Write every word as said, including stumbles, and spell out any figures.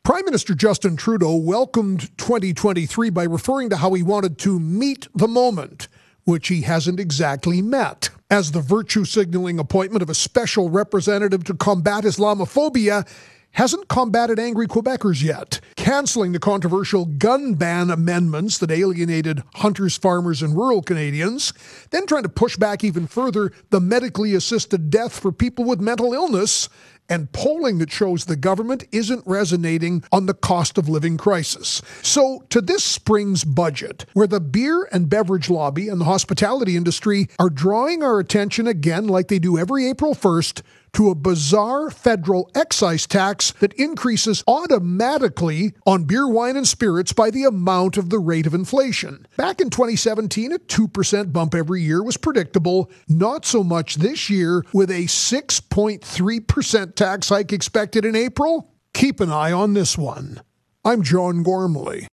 Prime Minister Justin Trudeau welcomed twenty twenty-three by referring to how he wanted to meet the moment, which he hasn't exactly met. As the virtue-signaling appointment of a special representative to combat Islamophobia hasn't combated angry Quebecers yet, cancelling the controversial gun ban amendments that alienated hunters, farmers, and rural Canadians, then trying to push back even further the medically assisted death for people with mental illness, and polling that shows the government isn't resonating on the cost of living crisis. So, to this spring's budget, where the beer and beverage lobby and the hospitality industry are drawing our attention again, like they do every April first, to a bizarre federal excise tax that increases automatically on beer, wine, and spirits by the amount of the rate of inflation. Back in twenty seventeen, a two percent bump every year was predictable. Not so much this year, with a six point three percent tax hike expected in April. Keep an eye on this one. I'm John Gormley.